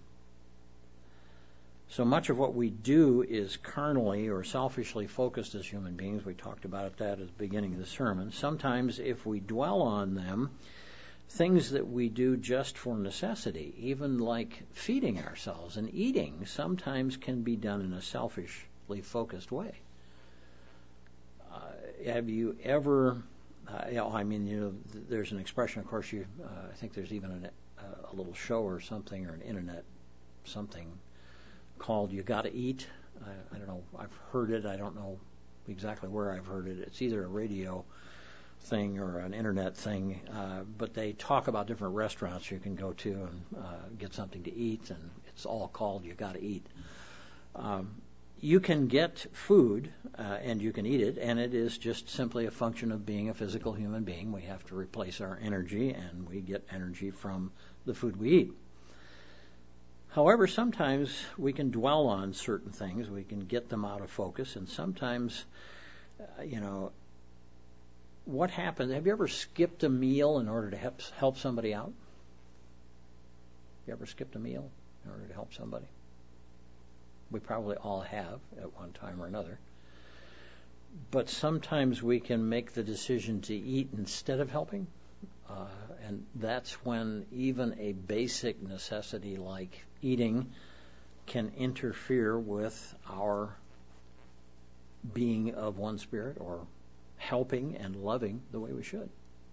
Speaker 1: So much of what we do is carnally or selfishly focused as human beings. We talked about that at the beginning of the sermon. Sometimes if we dwell on them, things that we do just for necessity, even like feeding ourselves and eating, sometimes can be done in a selfishly focused way. Uh, have you ever, uh, you know, I mean, you know, th- there's an expression, of course, you, uh, I think there's even an, uh, a little show or something, or an internet something called You Gotta Eat. I, I don't know, I've heard it, I don't know exactly where I've heard it. It's either a radio thing or an internet thing, uh, but they talk about different restaurants you can go to and uh, get something to eat, and it's all called You Gotta Eat. Um, you can get food uh, and you can eat it, and it is just simply a function of being a physical human being. We have to replace our energy, and we get energy from the food we eat. However, sometimes we can dwell on certain things, we can get them out of focus, and sometimes, uh, you know, what happens, have you ever skipped a meal in order to help, help somebody out? You ever skipped a meal in order to help somebody? We probably all have at one time or another. But sometimes we can make the decision to eat instead of helping. Uh, and that's when even a basic necessity like eating can interfere with our being of one spirit, or helping and loving the way we should.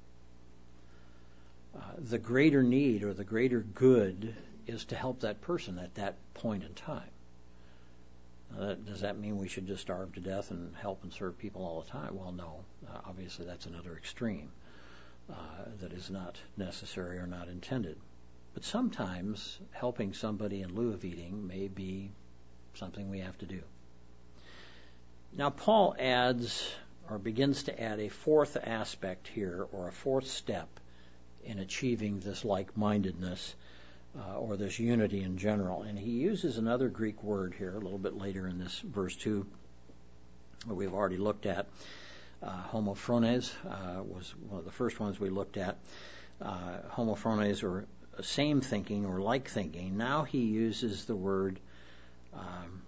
Speaker 1: Uh, the greater need, or the greater good, is to help that person at that point in time. Uh, does that mean we should just starve to death and help and serve people all the time? Well, no. Uh, obviously, that's another extreme uh, that is not necessary or not intended. But sometimes helping somebody in lieu of eating may be something we have to do. Now, Paul adds, or begins to add, a fourth aspect here, or a fourth step in achieving this like-mindedness, uh, or this unity in general. And he uses another Greek word here a little bit later in this verse two, that we've already looked at. Uh, homophrones uh, was one of the first ones we looked at. Uh, homophrones, or same thinking, or like thinking. Now he uses the word um,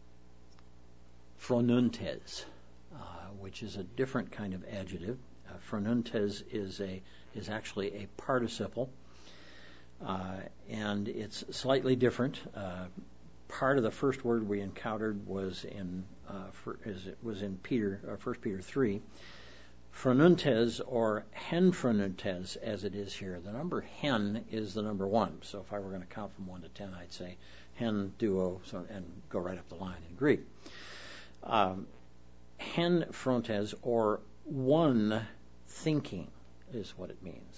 Speaker 1: phronuntes, uh, which is a different kind of adjective. Uh, phronuntes is a is actually a participle, uh, and it's slightly different. Uh, part of the first word we encountered was in uh, for, is it was in Peter, uh, First Peter three. Phronuntes, or henphronuntes, as it is here. The number hen is the number one. So if I were going to count from one to ten, I'd say hen, duo, so, and go right up the line in Greek. Um, henphrontes, or one thinking, is what it means.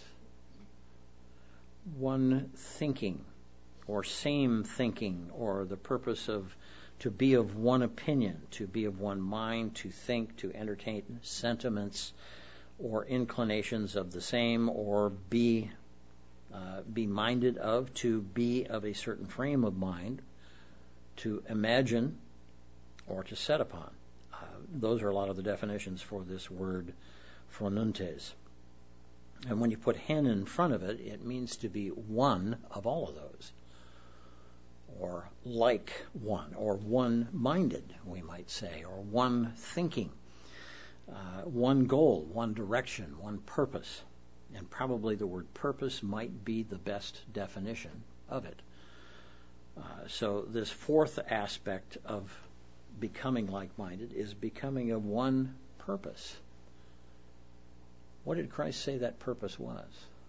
Speaker 1: One thinking, or same thinking, or the purpose of to be of one opinion, to be of one mind, to think, to entertain sentiments or inclinations of the same, or be uh, be minded of, to be of a certain frame of mind, to imagine, or to set upon. Uh, those are a lot of the definitions for this word phronuntes. And when you put hen in front of it, it means to be one of all of those, or like one, or one-minded, we might say, or one thinking, uh, one goal, one direction, one purpose. And probably the word purpose might be the best definition of it. Uh, so this fourth aspect of becoming like-minded is becoming of one purpose. What did Christ say that purpose was?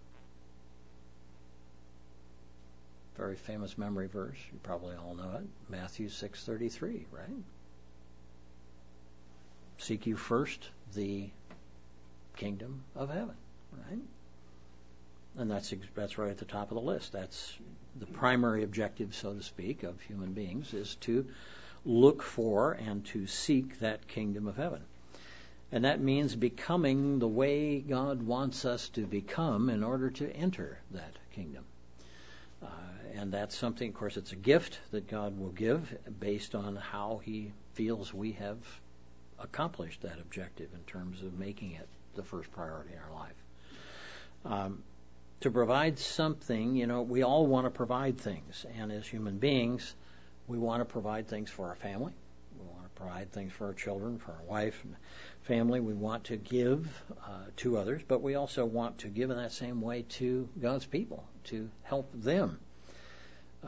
Speaker 1: Very famous memory verse. You probably all know it. Matthew six thirty-three, right? Seek you first the kingdom of heaven, right? And that's that's right at the top of the list. That's the primary objective, so to speak, of human beings, is to look for and to seek that kingdom of heaven. And that means becoming the way God wants us to become in order to enter that kingdom. Uh, and that's something, of course, it's a gift that God will give based on how he feels we have accomplished that objective in terms of making it the first priority in our life. Um, to provide something, you know, we all want to provide things. And as human beings, we want to provide things for our family. We want to provide things for our children, for our wife and family. We want to give uh, to others, but we also want to give in that same way to God's people, to help them. Uh,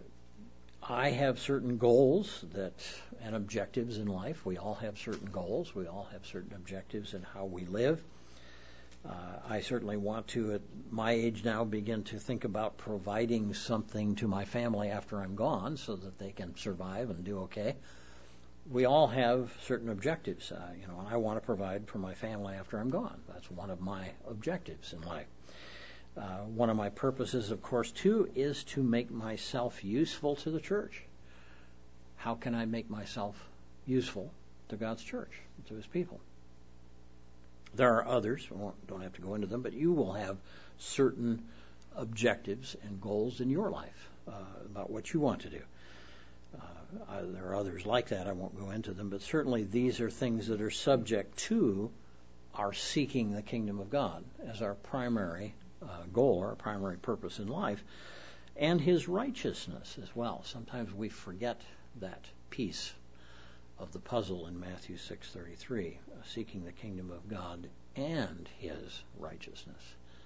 Speaker 1: I have certain goals that and objectives in life. We all have certain goals. We all have certain objectives in how we live. Uh, I certainly want to, at my age now, begin to think about providing something to my family after I'm gone so that they can survive and do okay. We all have certain objectives. Uh, you know, I want to provide for my family after I'm gone. That's one of my objectives in life. Uh, one of my purposes, of course, too, is to make myself useful to the church. How can I make myself useful to God's church, to his people? There are others, I won't, don't have to go into them, but you will have certain objectives and goals in your life uh, about what you want to do. Uh, I, there are others like that. I won't go into them, but certainly these are things that are subject to our seeking the kingdom of God as our primary uh, goal, our primary purpose in life, and his righteousness as well. Sometimes we forget that piece of the puzzle in Matthew six thirty-three, uh, seeking the kingdom of God and his righteousness.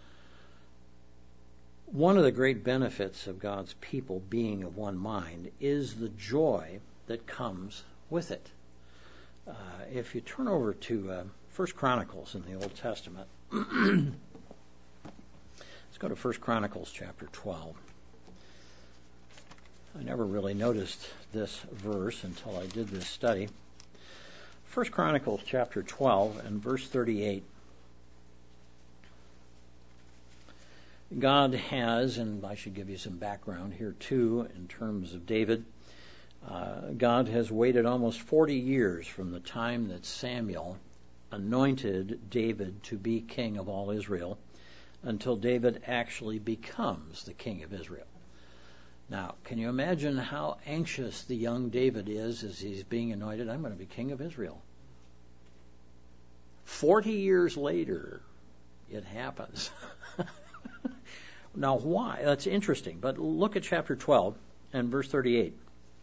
Speaker 1: One of the great benefits of God's people being of one mind is the joy that comes with it. Uh, if you turn over to uh, First Chronicles in the Old Testament, let's go to First Chronicles chapter twelve. I never really noticed this verse until I did this study. First Chronicles chapter twelve and verse thirty-eight. God has, and I should give you some background here too in terms of David. Uh, God has waited almost forty years from the time that Samuel anointed David to be king of all Israel until David actually becomes the king of Israel. Now, can you imagine how anxious the young David is as he's being anointed? I'm going to be king of Israel. Forty years later, it happens. Now, why? That's interesting. But look at chapter twelve and verse thirty-eight.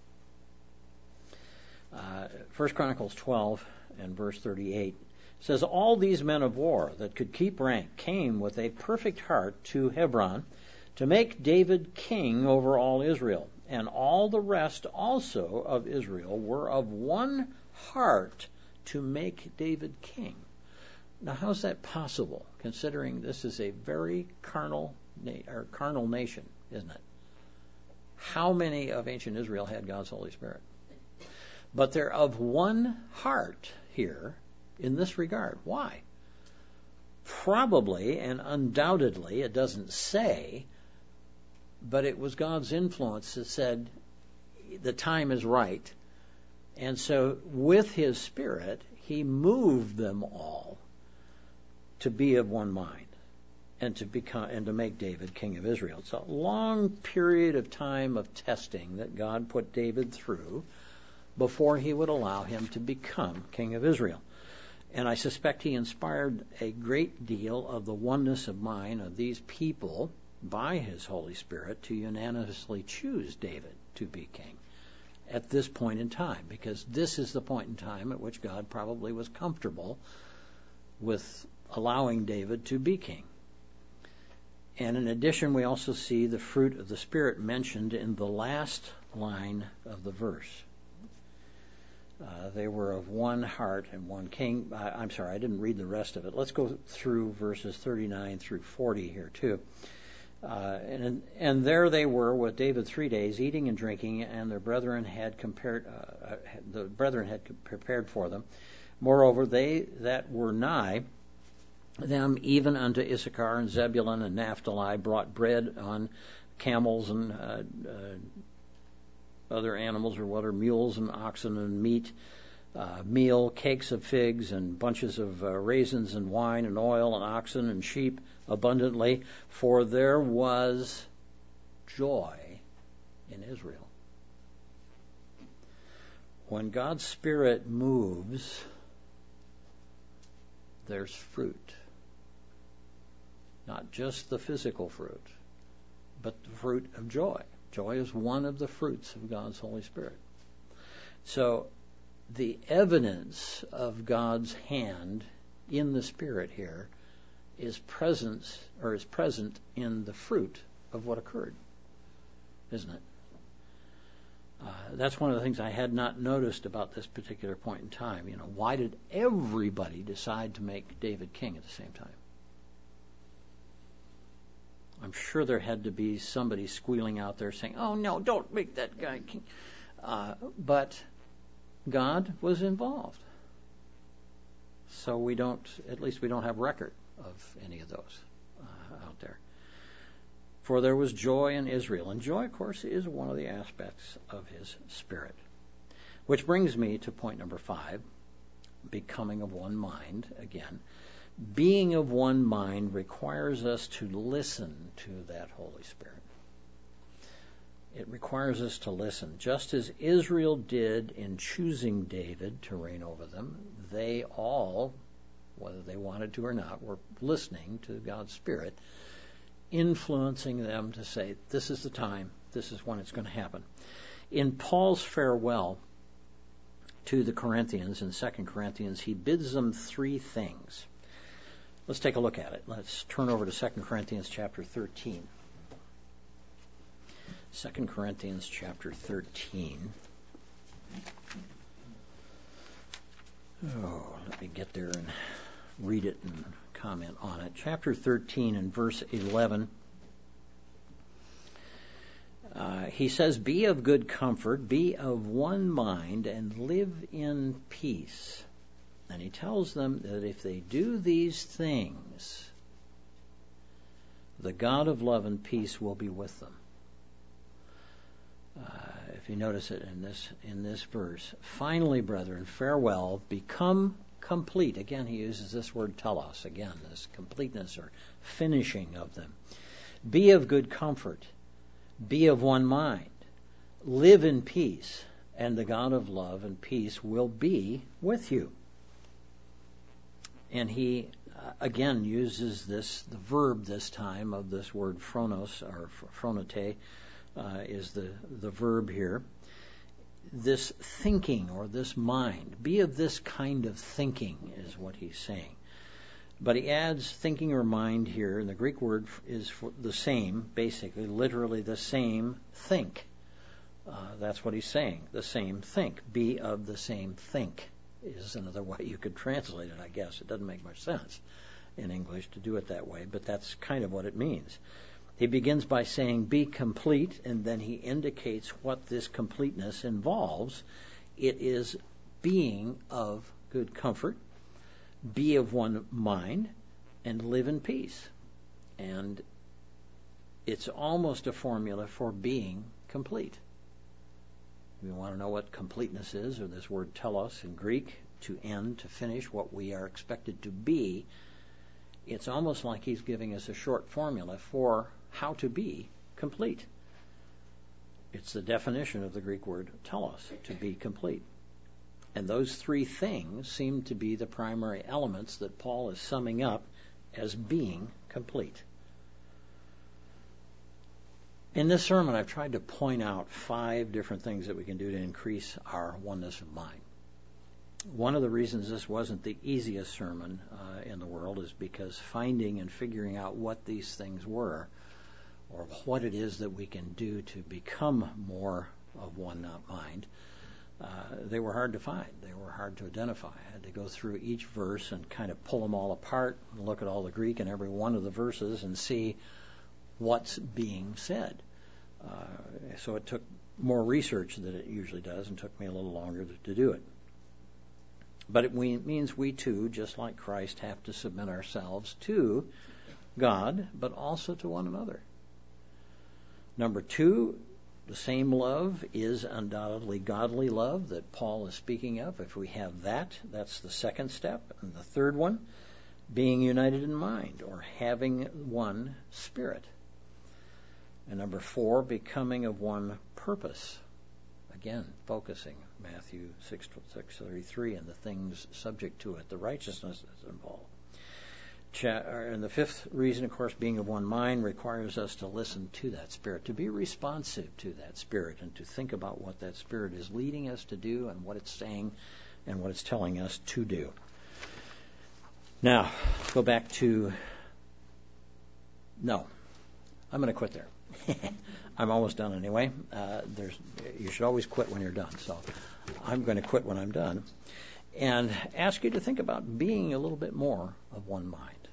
Speaker 1: Uh, First Chronicles twelve and verse thirty-eight says, all these men of war that could keep rank came with a perfect heart to Hebron to make David king over all Israel. And all the rest also of Israel were of one heart to make David king. Now, how's that possible, considering this is a very carnal, na- or carnal nation, isn't it? How many of ancient Israel had God's Holy Spirit? But they're of one heart here in this regard. Why? Probably and undoubtedly, it doesn't say, but it was God's influence that said the time is right. And so with his Spirit, he moved them all to be of one mind and to become and to make David king of Israel. It's a long period of time of testing that God put David through before he would allow him to become king of Israel. And I suspect he inspired a great deal of the oneness of mind of these people by his Holy Spirit to unanimously choose David to be king at this point in time, because this is the point in time at which God probably was comfortable with allowing David to be king. And in addition, we also see the fruit of the Spirit mentioned in the last line of the verse. Uh, they were of one heart and one king. I, I'm sorry, I didn't read the rest of it. Let's go through verses thirty-nine through forty here too. Uh, and and there they were with David three days, eating and drinking, and their brethren had compared. Uh, the brethren had prepared for them. Moreover, they that were nigh them, even unto Issachar and Zebulun and Naphtali, brought bread on camels and uh, uh, other animals, or what are mules and oxen, and meat, uh, meal, cakes of figs, and bunches of uh, raisins, and wine, and oil, and oxen, and sheep abundantly, for there was joy in Israel. When God's Spirit moves, there's fruit. Not just the physical fruit, but the fruit of joy. Joy is one of the fruits of God's Holy Spirit. So the evidence of God's hand in the Spirit here is presence or is present in the fruit of what occurred, isn't it? Uh, that's one of the things I had not noticed about this particular point in time. You know, why did everybody decide to make David king at the same time? I'm sure there had to be somebody squealing out there saying, "Oh no, don't make that guy king." Uh, but God was involved, so we don't. At least we don't have record of any of those uh, out there. For there was joy in Israel. And joy, of course, is one of the aspects of his Spirit. Which brings me to point number five, becoming of one mind again. Being of one mind requires us to listen to that Holy Spirit. It requires us to listen. Just as Israel did in choosing David to reign over them, they all, whether they wanted to or not, were listening to God's Spirit, influencing them to say, this is the time, this is when it's going to happen. In Paul's farewell to the Corinthians in Second Corinthians, he bids them three things. Let's take a look at it. Let's turn over to Second Corinthians chapter thirteen. Second Corinthians chapter thirteen. Oh, let me get there and read it and comment on it. Chapter thirteen and verse eleven. Uh, he says, "Be of good comfort, be of one mind, and live in peace." And he tells them that if they do these things, the God of love and peace will be with them. Uh, if you notice it in this in this verse, "Finally, brethren, farewell, become complete." Again, he uses this word telos, again, this completeness or finishing of them. "Be of good comfort, be of one mind, live in peace, and the God of love and peace will be with you." And he, uh, again, uses this, the verb this time of this word phronos, or phronote, uh, is the, the verb here. This thinking or this mind, be of this kind of thinking is what he's saying. But he adds thinking or mind here, and the Greek word is for the same, basically, literally the same think. Uh, that's what he's saying, the same think. Be of the same think is another way you could translate it, I guess. It doesn't make much sense in English to do it that way, but that's kind of what it means. He begins by saying, be complete, and then he indicates what this completeness involves. It is being of good comfort, be of one mind, and live in peace. And it's almost a formula for being complete. We want to know what completeness is, or this word telos in Greek, to end, to finish, what we are expected to be. It's almost like he's giving us a short formula for how to be complete. It's the definition of the Greek word telos, to be complete. And those three things seem to be the primary elements that Paul is summing up as being complete. In this sermon, I've tried to point out five different things that we can do to increase our oneness of mind. One of the reasons this wasn't the easiest sermon uh, in the world is because finding and figuring out what these things were, or what it is that we can do to become more of one mind, uh, they were hard to find. They were hard to identify. I had to go through each verse and kind of pull them all apart and look at all the Greek in every one of the verses and see what's being said. Uh, so it took more research than it usually does, and took me a little longer to, to do it. But it we, means we too, just like Christ, have to submit ourselves to God, but also to one another. Number two, the same love is undoubtedly godly love that Paul is speaking of. If we have that, that's the second step. And the third one, being united in mind, or having one spirit. And number four, becoming of one purpose. Again, focusing, Matthew six thirty-three, and the things subject to it, the righteousness that's involved. And the fifth reason, of course, being of one mind requires us to listen to that Spirit, to be responsive to that Spirit, and to think about what that Spirit is leading us to do and what it's saying and what it's telling us to do. Now, go back to... No, I'm going to quit there. I'm almost done anyway. Uh, there's, you should always quit when you're done, so I'm going to quit when I'm done and ask you to think about being a little bit more of one mind.